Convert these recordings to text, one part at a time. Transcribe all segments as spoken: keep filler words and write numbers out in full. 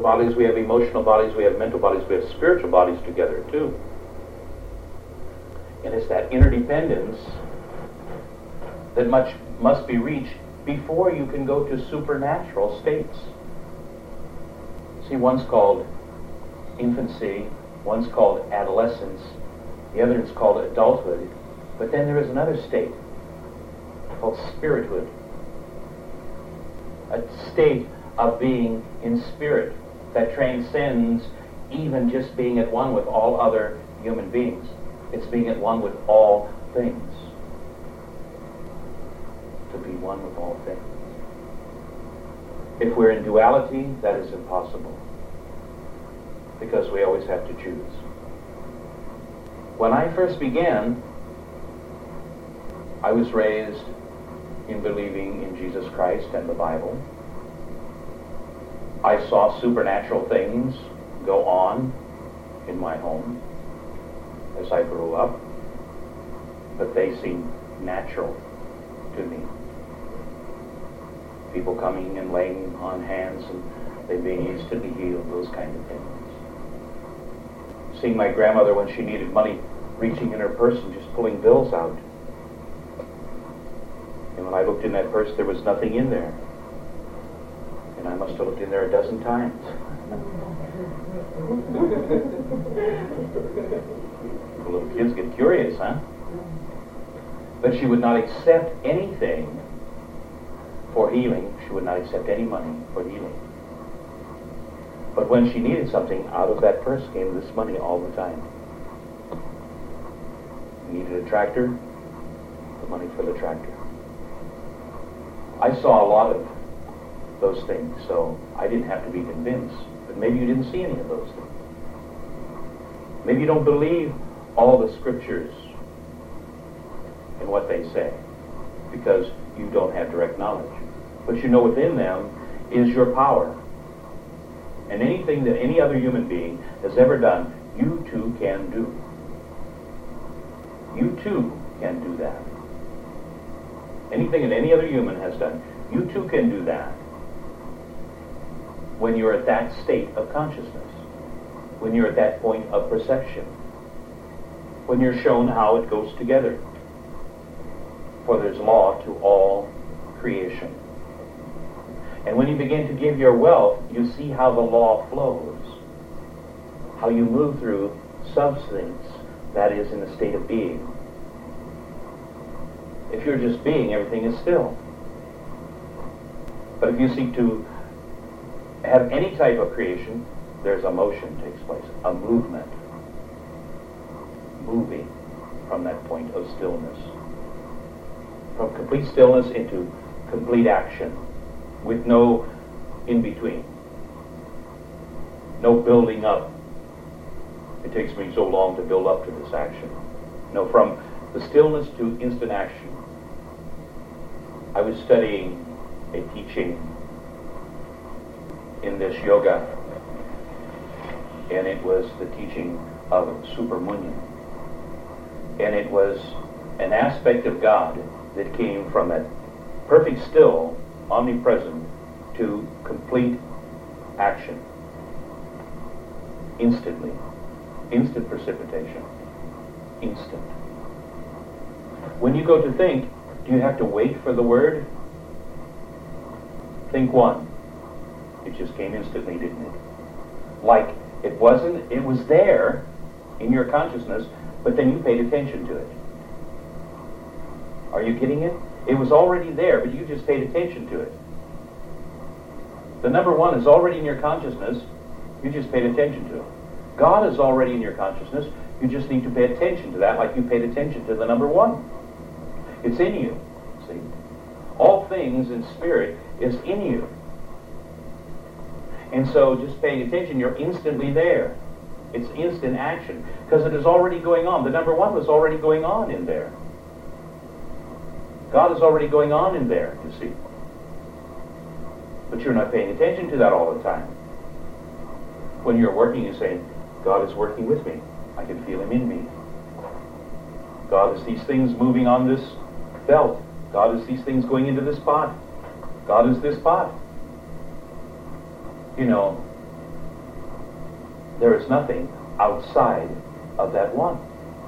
bodies, we have emotional bodies, we have mental bodies, we have spiritual bodies together too. And it's that interdependence that much must be reached before you can go to supernatural states. See, one's called infancy, one's called adolescence, the other is called adulthood, but then there is another state called spirithood. A state of being in spirit that transcends even just being at one with all other human beings. It's being at one with all things. To be one with all things. If we're in duality, that is impossible, because we always have to choose. When I first began, I was raised in believing in Jesus Christ and the Bible. I saw supernatural things go on in my home as I grew up, but they seemed natural to me. People coming and laying on hands and they being instantly healed, those kind of things. Seeing my grandmother when she needed money, reaching in her purse and just pulling bills out. And when I looked in that purse, there was nothing in there. And I must have looked in there a dozen times. The little kids get curious, huh? But she would not accept anything for healing. She would not accept any money for healing. But when she needed something, out of that purse came this money all the time. Needed a tractor, the money for the tractor. I saw a lot of those things, so I didn't have to be convinced. But maybe you didn't see any of those things. Maybe you don't believe all the scriptures and what they say, because you don't have direct knowledge. But you know within them is your power. And anything that any other human being has ever done, you too can do. You too can do that. Anything that any other human has done, you too can do that when you're at that state of consciousness, when you're at that point of perception, when you're shown how it goes together. For there's law to all creation. And when you begin to give your wealth, you see how the law flows, how you move through substance that is in a state of being. If you're just being, everything is still. But if you seek to have any type of creation, there's a motion takes place, a movement, moving from that point of stillness. From complete stillness into complete action, with no in-between, no building up. It takes me so long to build up to this action. No, from the stillness to instant action. I was studying a teaching in this yoga, and it was the teaching of Subramanian. And it was an aspect of God that came from that perfect still, omnipresent, to complete action. Instantly. Instant precipitation. Instant. When you go to think, do you have to wait for the word? Think one. It just came instantly, didn't it? Like it wasn't, it was there in your consciousness, but then you paid attention to it. Are you getting it? It was already there, but you just paid attention to it. The number one is already in your consciousness, you just paid attention to it. God is already in your consciousness, you just need to pay attention to that like you paid attention to the number one. It's in you, see? All things in spirit is in you. And so just paying attention, you're instantly there. It's instant action, because it is already going on. The number one was already going on in there. God is already going on in there, you see. But you're not paying attention to that all the time. When you're working, you're saying, God is working with me. I can feel him in me. God is these things moving on this belt. God is these things going into this pot. God is this pot. You know, There is nothing outside of that one.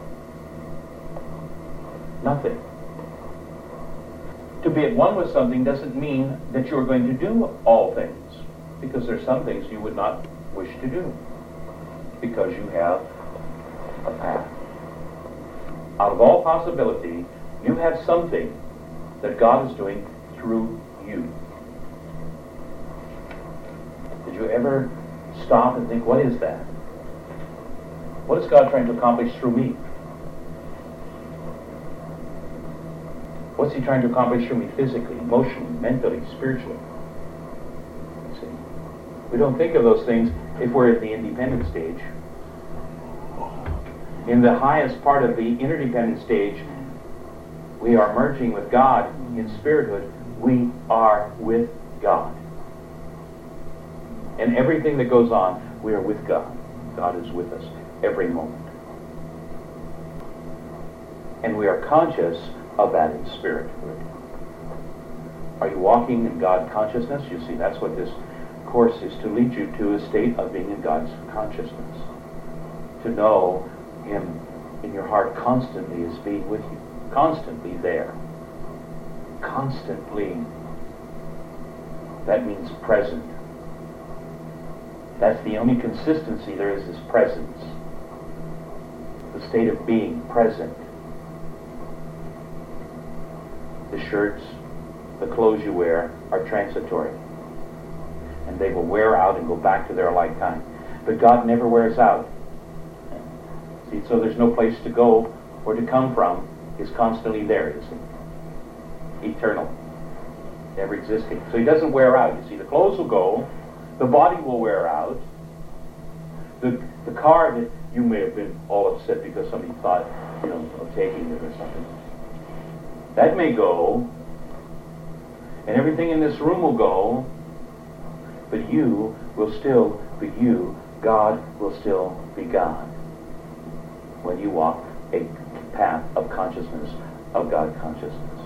Nothing. To be at one with something doesn't mean that you're going to do all things, because there's some things you would not wish to do, because you have a path. Out of all possibility, you have something that God is doing through you. Did you ever stop and think, what is that? What is God trying to accomplish through me? What's he trying to accomplish through me physically, emotionally, mentally, spiritually? See? We don't think of those things if we're at the independent stage. In the highest part of the interdependent stage, we are merging with God in spirithood. We are with God. And everything that goes on, we are with God. God is with us every moment. And we are conscious of that in spirit. Are you walking in God consciousness? You see, that's what this course is to lead you to, a state of being in God's consciousness. To know Him in your heart constantly as being with you. Constantly there. Constantly. That means present. That's the only consistency there is, is presence. The state of being present. The shirts, the clothes you wear are transitory. And they will wear out and go back to their like kind. But God never wears out. See, so there's no place to go or to come from. He's constantly there, you see. Eternal. Never existing. So he doesn't wear out. You see, the clothes will go. The body will wear out. The, the car that you may have been all upset because somebody thought, you know, of taking it or something. That may go, and everything in this room will go, but you will still be you. God will still be God when you walk a path of consciousness, of God consciousness.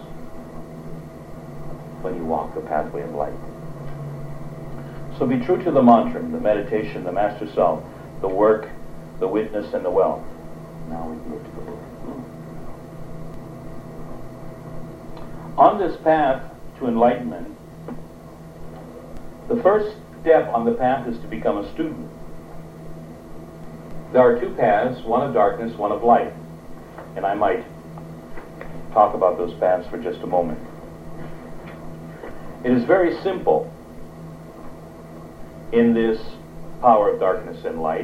When you walk the pathway of light. So be true to the mantra, the meditation, the master self, the work, the witness, and the wealth. Now we can look to the book. On this path to enlightenment, the first step on the path is to become a student. There are two paths, one of darkness, one of light. And I might talk about those paths for just a moment. It is very simple in this power of darkness and light.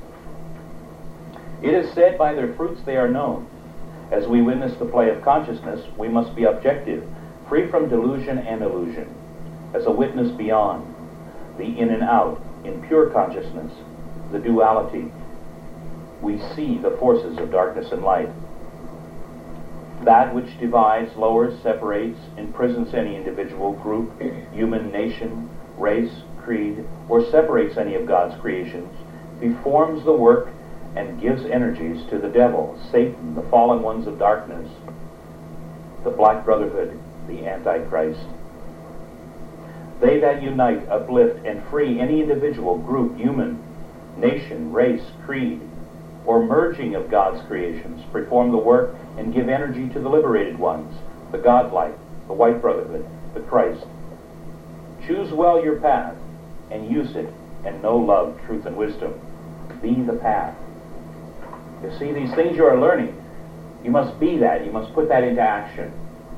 It is said, by their fruits they are known. As we witness the play of consciousness, we must be objective, free from delusion and illusion. As a witness beyond, the in and out, in pure consciousness, the duality, we see the forces of darkness and light. That which divides, lowers, separates, imprisons any individual, group, human, nation, race, creed, or separates any of God's creations, performs the work and gives energies to the devil, Satan, the fallen ones of darkness, the Black Brotherhood, the Antichrist. They that unite, uplift, and free any individual, group, human, nation, race, creed, or merging of God's creations, perform the work and give energy to the liberated ones, the Godlike, the White Brotherhood, the Christ. Choose well your path and use it, and know love, truth, and wisdom. Be the path. You see, these things you are learning, you must be that. You must put that into action.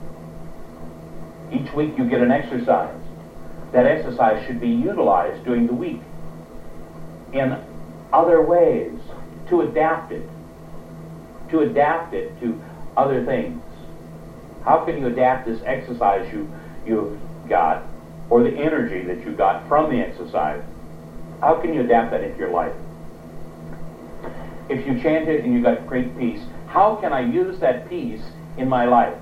Each week you get an exercise. That exercise should be utilized during the week in other ways to adapt it. To adapt it to other things. How can you adapt this exercise you, you've got, or the energy that you got from the exercise? How can you adapt that into your life? If you chant it and you got great peace, how can I use that peace in my life?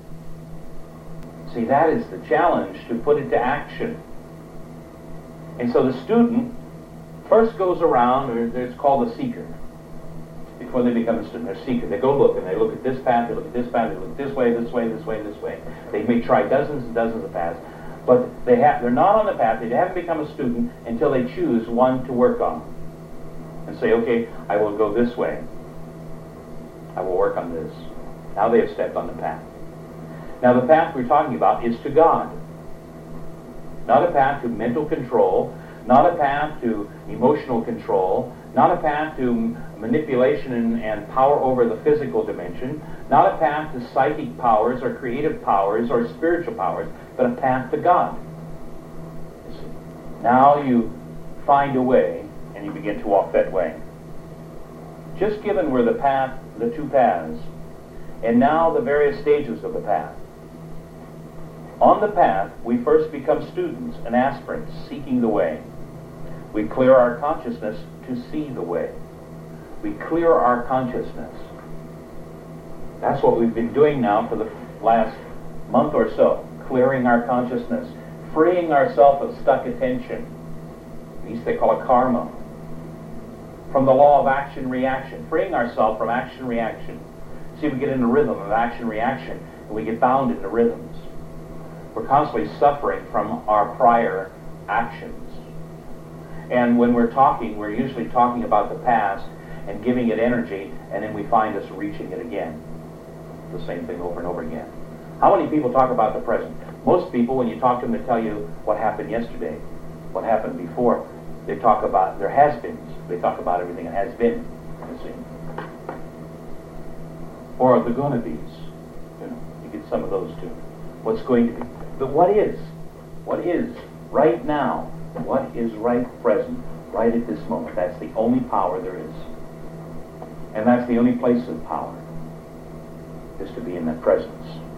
See, that is the challenge, to put it to action. And so the student first goes around, or it's called a seeker. Before they become a student, they're a seeker. They go look, and they look at this path, they look at this path, they look this way, this way, this way, this way. They may try dozens and dozens of paths, but they have, they're not on the path, they haven't become a student until they choose one to work on. and say, okay, I will go this way. I will work on this. Now they have stepped on the path. Now the path we're talking about is to God. Not a path to mental control, not a path to emotional control, not a path to manipulation and, and power over the physical dimension, not a path to psychic powers or creative powers or spiritual powers, but a path to God. You see. Now you find a way and you begin to walk that way. Just given were the path, the two paths, and now the various stages of the path. On the path, we first become students and aspirants seeking the way. We clear our consciousness to see the way. We clear our consciousness. That's what we've been doing now for the last month or so, clearing our consciousness, freeing ourselves of stuck attention. These they call it karma. From the law of action-reaction, freeing ourselves from action-reaction. See, we get in the rhythm of action-reaction, and we get bound into rhythms. We're constantly suffering from our prior actions. And when we're talking, we're usually talking about the past and giving it energy, and then we find us reaching it again. The same thing over and over again. How many people talk about the present? Most people, when you talk to them, they tell you what happened yesterday, what happened before. They talk about their has-beens. They talk about everything that has been, you see. Or the gonna-be's. You know, you get some of those too. What's going to be. But what is? What is right now? What is right present, right at this moment? That's the only power there is. And that's the only place of power, is to be in that presence.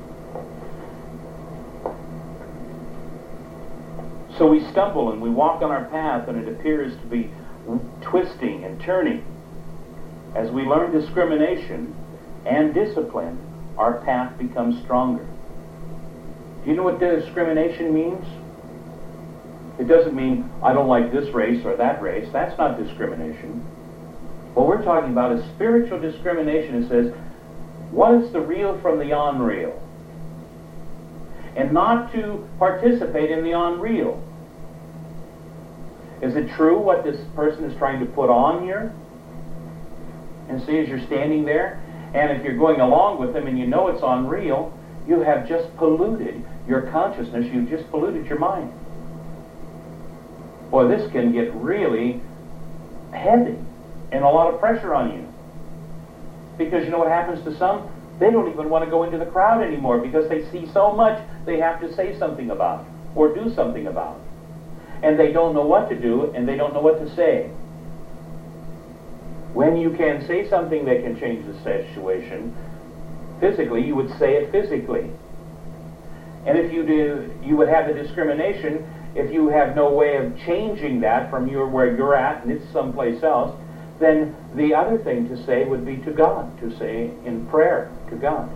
So we stumble and we walk on our path, and it appears to be twisting and turning. As we learn discrimination and discipline, our path becomes stronger. Do you know what discrimination means? It doesn't mean I don't like this race or that race. That's not discrimination. What we're talking about is spiritual discrimination. It says, what is the real from the unreal? And not to participate in the unreal. Is it true what this person is trying to put on here? And see, as you're standing there, and if you're going along with them and you know it's unreal, you have just polluted your consciousness. You've just polluted your mind. Boy, this can get really heavy and a lot of pressure on you. Because you know what happens to some? They don't even want to go into the crowd anymore because they see so much they have to say something about or do something about. And they don't know what to do, and they don't know what to say. When you can say something that can change the situation physically, you would say it physically. And if you do, you would have the discrimination. If you have no way of changing that from your where you're at and it's someplace else, then the other thing to say would be to God, to say in prayer to God.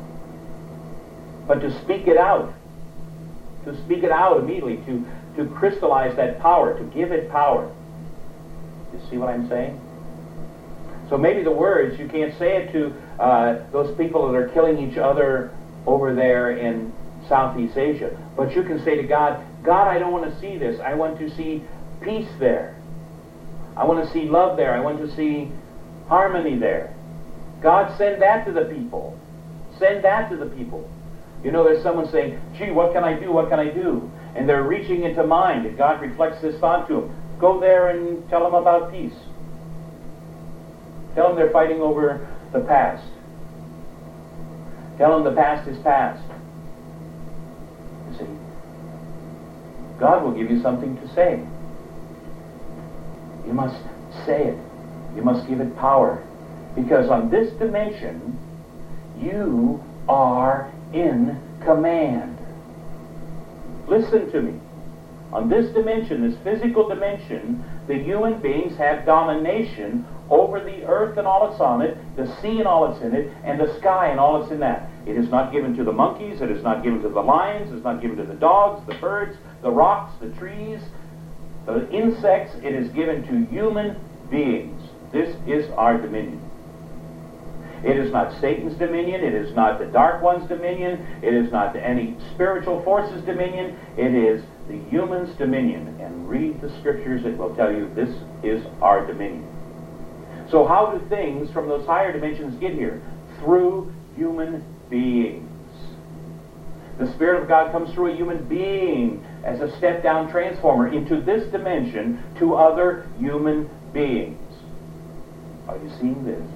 But to speak it out, to speak it out immediately, to, to crystallize that power, to give it power. You see what I'm saying? So maybe the words, you can't say it to uh, those people that are killing each other over there in Southeast Asia, but you can say to God, God, I don't want to see this. I want to see peace there. I want to see love there. I want to see harmony there. God, send that to the people. Send that to the people. You know, there's someone saying, gee, what can I do? What can I do? And they're reaching into mind, and God reflects this thought to them. Go there and tell them about peace. Tell them they're fighting over the past. Tell them the past is past. You see, God will give you something to say. You must say it. You must give it power. Because on this dimension, you are in command. Listen to me. On this dimension, this physical dimension, the human beings have domination over the earth and all that's on it, the sea and all that's in it, and the sky and all that's in that. It is not given to the monkeys, it is not given to the lions, it is not given to the dogs, the birds, the rocks, the trees, the insects. It is given to human beings. This is our dominion. It is not Satan's dominion. It is not the dark one's dominion. It is not any spiritual force's dominion. It is the human's dominion. And read the scriptures. It will tell you this is our dominion. So how do things from those higher dimensions get here? Through human beings. The Spirit of God comes through a human being as a step-down transformer into this dimension to other human beings. Are you seeing this?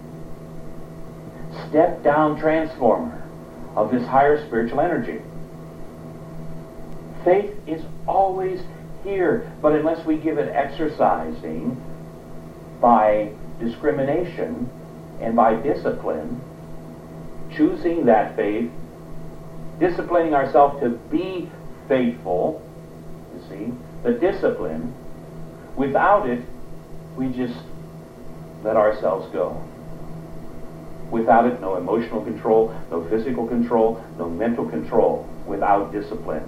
Step-down transformer of this higher spiritual energy. Faith is always here, but unless we give it exercising by discrimination and by discipline, choosing that faith, disciplining ourselves to be faithful, you see, the discipline, without it, we just let ourselves go. Without it, no emotional control, no physical control, no mental control, without discipline.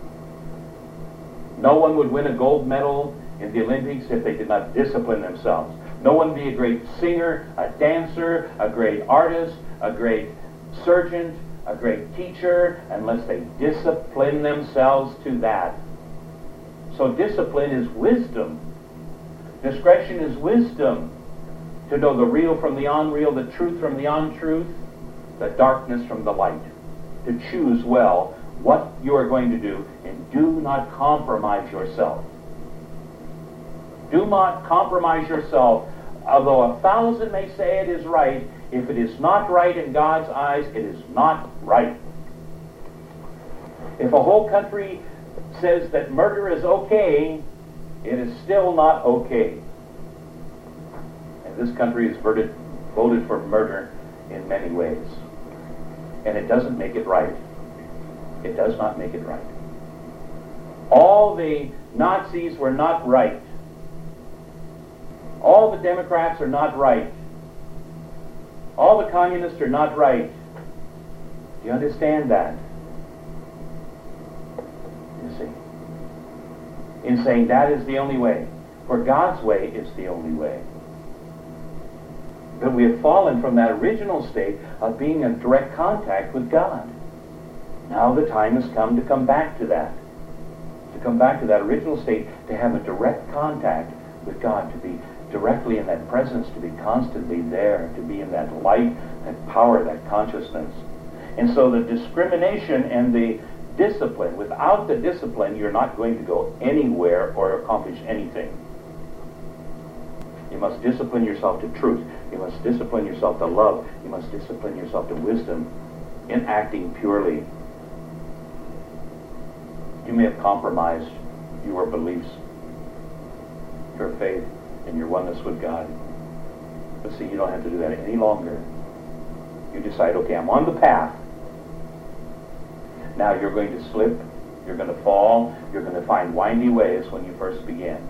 No one would win a gold medal in the Olympics if they did not discipline themselves. No one would be a great singer, a dancer, a great artist, a great surgeon, a great teacher, unless they discipline themselves to that. So discipline is wisdom. Discretion is wisdom. To know the real from the unreal, the truth from the untruth, the darkness from the light. To choose well what you are going to do, and do not compromise yourself. Do not compromise yourself. Although a thousand may say it is right, if it is not right in God's eyes, it is not right. If a whole country says that murder is okay, it is still not okay. And this country has voted, voted for murder in many ways. And it doesn't make it right. It does not make it right. All the Nazis were not right. All the Democrats are not right. All the communists are not right. Do you understand that? You see. In saying that is the only way. For God's way is the only way. But we have fallen from that original state of being in direct contact with God. Now the time has come to come back to that. To come back to that original state, to have a direct contact with God, to be directly in that presence, to be constantly there, to be in that light, that power, that consciousness. And so the discrimination and the discipline, without the discipline, you're not going to go anywhere or accomplish anything. You must discipline yourself to truth. You must discipline yourself to love. You must discipline yourself to wisdom in acting purely. You may have compromised your beliefs, your faith, and your oneness with God. But see, you don't have to do that any longer. You decide, okay, I'm on the path. Now you're going to slip, you're going to fall, you're going to find windy ways when you first begin.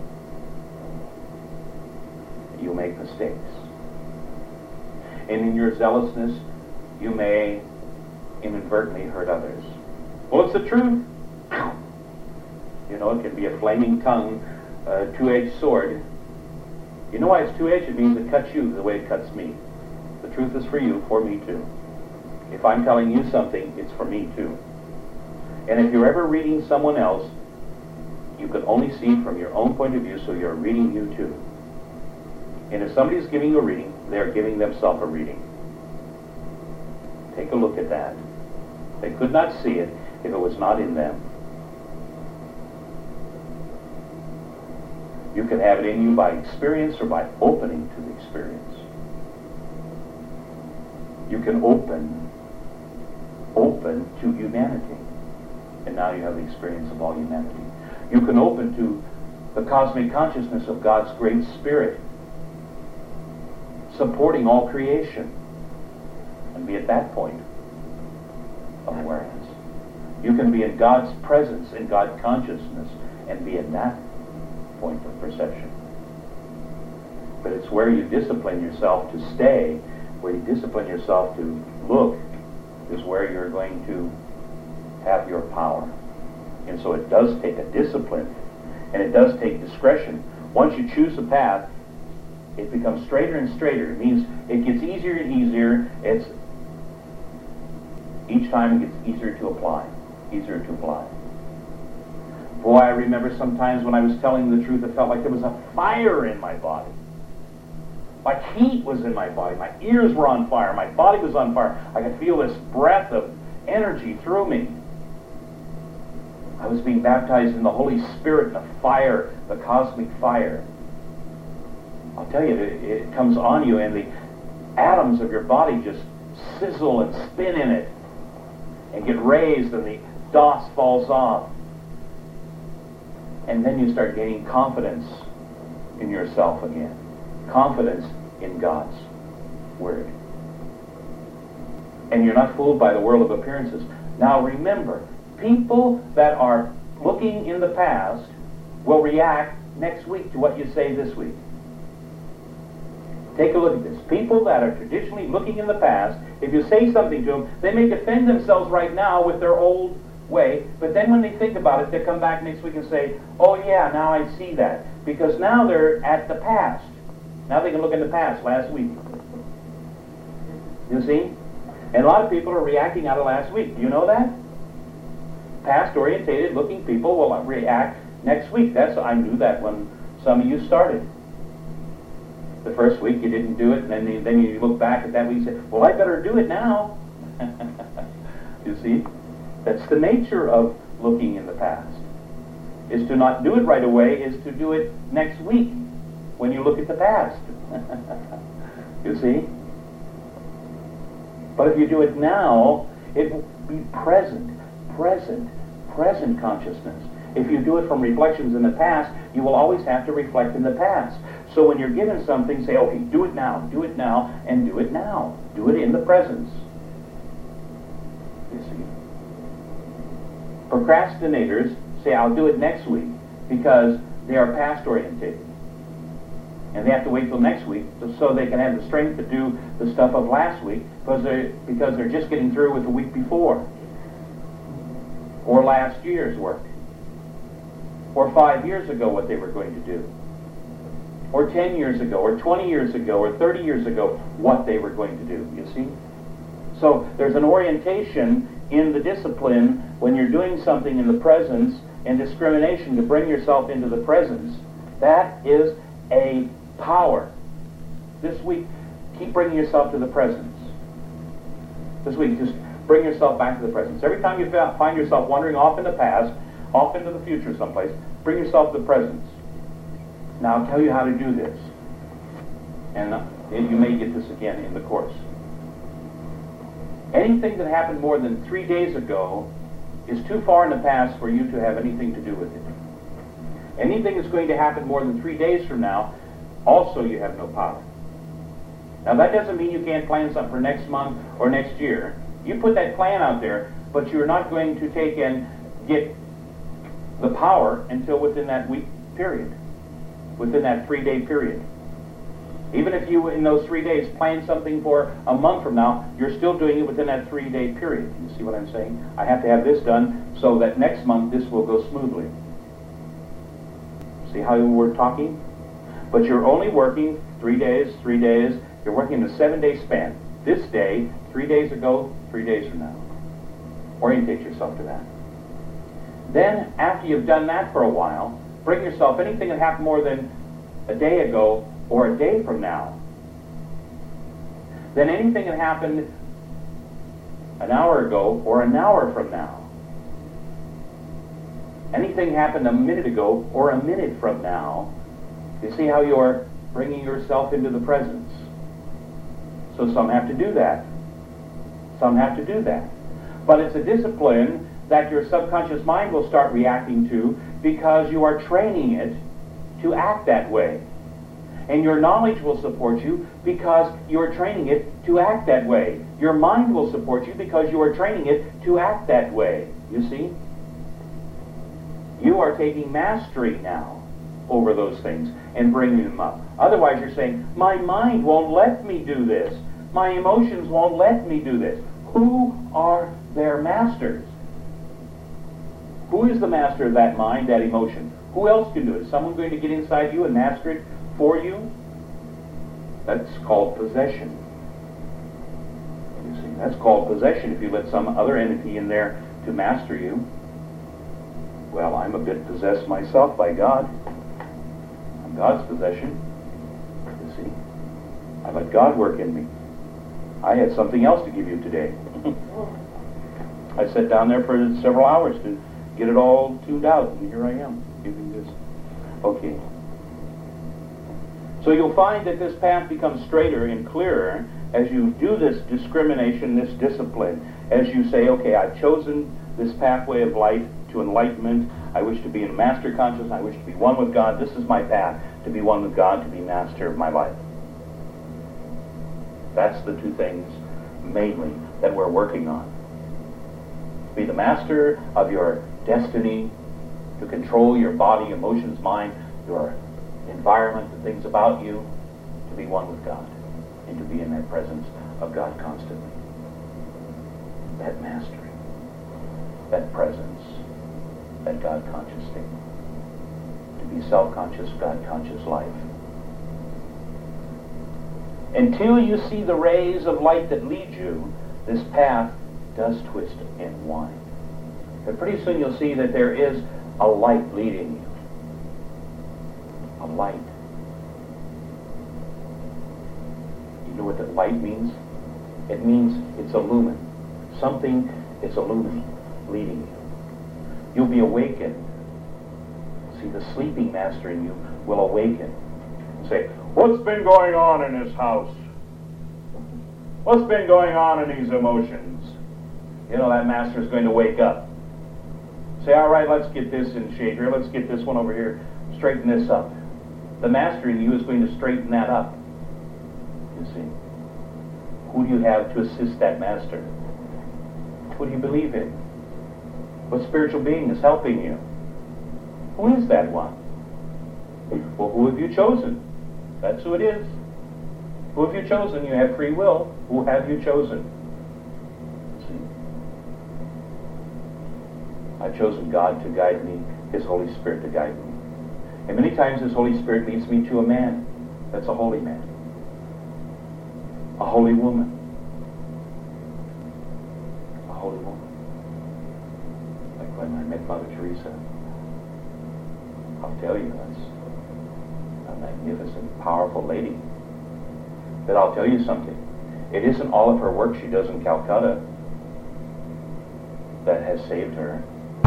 You'll make mistakes. And in your zealousness, you may inadvertently hurt others. Well, it's the truth. You know, it can be a flaming tongue, a two-edged sword. You know why it's two-edged? It means it cuts you the way it cuts me. The truth is for you, for me too. If I'm telling you something, it's for me too. And if you're ever reading someone else, you can only see from your own point of view, so you're reading you too. And if somebody's giving you a reading, they're giving themselves a reading. Take a look at that. They could not see it if it was not in them. You can have it in you by experience or by opening to the experience. You can open, open to humanity. And now you have the experience of all humanity. You can open to the cosmic consciousness of God's great Spirit, supporting all creation, and be at that point of awareness. You can be in God's presence, in God's consciousness, and be in that point of perception. But it's where you discipline yourself to stay, where you discipline yourself to look, is where you're going to have your power. And so it does take a discipline, and it does take discretion. Once you choose a path, it becomes straighter and straighter. It means it gets easier and easier. It's each time it gets easier to apply, easier to apply. Boy, I remember sometimes when I was telling the truth, it felt like there was a fire in my body. Like heat was in my body. My ears were on fire. My body was on fire. I could feel this breath of energy through me. I was being baptized in the Holy Spirit, in the fire, the cosmic fire. I'll tell you, it, it comes on you, and the atoms of your body just sizzle and spin in it and get raised, and the DOS falls off. And then you start gaining confidence in yourself again. Confidence in God's Word. And you're not fooled by the world of appearances. Now remember, people that are looking in the past will react next week to what you say this week. Take a look at this. People that are traditionally looking in the past, if you say something to them, they may defend themselves right now with their old way, but then when they think about it, they come back next week and say, oh yeah, now I see that. Because now they're at the past. Now they can look in the past, last week. You see? And a lot of people are reacting out of last week. Do you know that? Past-orientated looking people will react next week. That's I knew that when some of you started. The first week you didn't do it, and then you, then you look back at that week and say, well, I better do it now. You see? That's the nature of looking in the past. Is to not do it right away, is to do it next week when you look at the past. You see? But if you do it now, it will be present, present, present consciousness. If you do it from reflections in the past, you will always have to reflect in the past. So when you're given something, say, okay, do it now, do it now, and do it now. Do it in the presence. You see? Procrastinators say, I'll do it next week, because they are past-oriented. And they have to wait till next week so they can have the strength to do the stuff of last week, because they're, because they're just getting through with the week before. Or last year's work. Or five years ago what they were going to do. Or ten years ago, or twenty years ago, or thirty years ago what they were going to do, you see? So there's an orientation in the discipline when you're doing something in the presence, and discrimination to bring yourself into the presence. That is a power. This week, keep bringing yourself to the presence. This week, just bring yourself back to the presence. Every time you find yourself wandering off in the past, off into the future someplace, bring yourself to the presence. Now, I'll tell you how to do this. And uh, you may get this again in the course. Anything that happened more than three days ago is too far in the past for you to have anything to do with it. Anything that's going to happen more than three days from now, also you have no power. Now, that doesn't mean you can't plan something for next month or next year. You put that plan out there, but you're not going to take and get the power until within that week period, within that three-day period. Even if you, in those three days, plan something for a month from now, you're still doing it within that three-day period. You see what I'm saying? I have to have this done so that next month this will go smoothly. See how we're talking? But you're only working three days, three days. You're working in a seven-day span. This day, three days ago, three days from now. Orientate yourself to that. Then, after you've done that for a while, bring yourself anything that happened more than a day ago or a day from now. Then anything that happened an hour ago or an hour from now. Anything happened a minute ago or a minute from now. You see how you're bringing yourself into the presence. So some have to do that. Some have to do that. But it's a discipline that your subconscious mind will start reacting to because you are training it to act that way. And your knowledge will support you because you are training it to act that way. Your mind will support you because you are training it to act that way. You see? You are taking mastery now over those things and bringing them up. Otherwise you're saying, my mind won't let me do this. My emotions won't let me do this. Who are their masters? Who is the master of that mind, that emotion? Who else can do it? Is someone going to get inside you and master it for you? That's called possession. You see, that's called possession if you let some other entity in there to master you. Well, I'm a bit possessed myself by God. I'm God's possession. You see? I let God work in me. I had something else to give you today. I sat down there for several hours to get it all tuned out, and here I am, giving this. Okay. So you'll find that this path becomes straighter and clearer as you do this discrimination, this discipline, as you say, okay, I've chosen this pathway of life to enlightenment. I wish to be in master consciousness. I wish to be one with God. This is my path, to be one with God, to be master of my life. That's the two things, mainly, that we're working on. To be the master of your destiny, to control your body, emotions, mind, your environment, the things about you, to be one with God, and to be in that presence of God constantly. That mastery, that presence, that God-conscious state. To be self-conscious, God-conscious life. Until you see the rays of light that lead you, this path does twist and wind. But pretty soon you'll see that there is a light leading you. A light. You know what that light means? It means it's illumined. Something is illumined, leading you. You'll be awakened. See, the sleeping master in you will awaken. And say, what's been going on in this house? What's been going on in these emotions? You know, that master is going to wake up. Say, all right, let's get this in shape here. Let's get this one over here. Straighten this up. The master in you is going to straighten that up. You see. Who do you have to assist that master? Who do you believe in? What spiritual being is helping you? Who is that one? Well, who have you chosen? That's who it is. Who have you chosen? You have free will. Who have you chosen? See? I've chosen God to guide me, His Holy Spirit to guide me. And many times His Holy Spirit leads me to a man that's a holy man. A holy woman. A holy woman. Like when I met Mother Teresa. I'll tell you, that's a magnificent, powerful lady. But I'll tell you something. It isn't all of her work she does in Calcutta that has saved her.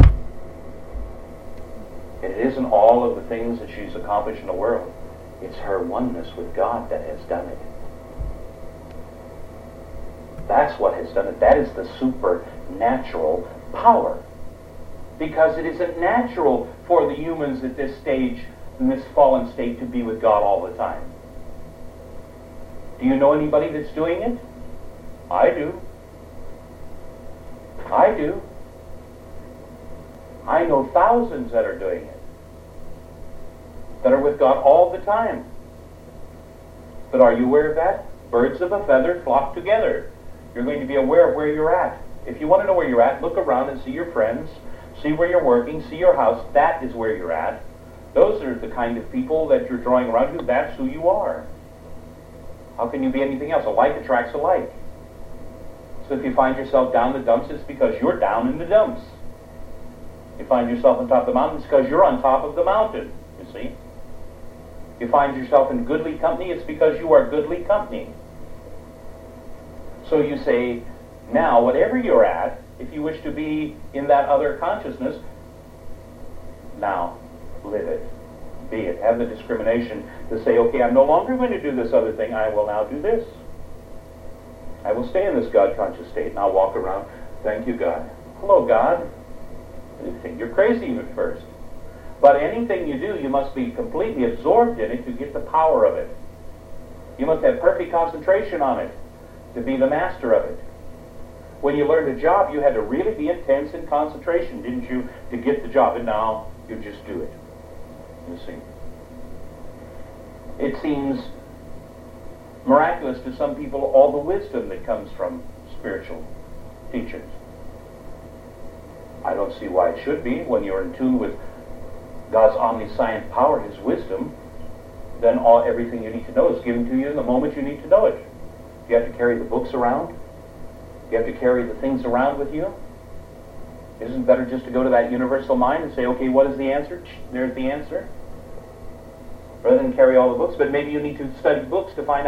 And it isn't all of the things that she's accomplished in the world. It's her oneness with God that has done it. That's what has done it. That is the supernatural power. Because it isn't natural for the humans at this stage, in this fallen state, to be with God all the time. Do you know anybody that's doing it? I do. I do. I know thousands that are doing it. That are with God all the time. But are you aware of that? Birds of a feather flock together. You're going to be aware of where you're at. If you want to know where you're at, look around and see your friends. See where you're working. See your house. That is where you're at. Those are the kind of people that you're drawing around you. That's who you are. How can you be anything else? A like attracts a like. So if you find yourself down in the dumps, it's because you're down in the dumps. You find yourself on top of the mountain, it's because you're on top of the mountain, you see. You find yourself in goodly company, it's because you are goodly company. So you say, now, whatever you're at, if you wish to be in that other consciousness, now, live it. Be it. Have the discrimination to say, okay, I'm no longer going to do this other thing, I will now do this. I will stay in this God-conscious state, and I'll walk around, thank you, God. Hello, God. You think you're crazy at first. But anything you do, you must be completely absorbed in it to get the power of it. You must have perfect concentration on it to be the master of it. When you learned a job, you had to really be intense in concentration, didn't you, to get the job? And now you just do it. You see. It seems miraculous to some people, all the wisdom that comes from spiritual teachers. I don't see why it should be. When you're in tune with God's omniscient power, His wisdom, then all everything you need to know is given to you in the moment you need to know it. You have to carry the books around. You have to carry the things around with you. Isn't it better just to go to that universal mind and say, okay, what is the answer? There's the answer. Rather than carry all the books, but maybe you need to study books to find out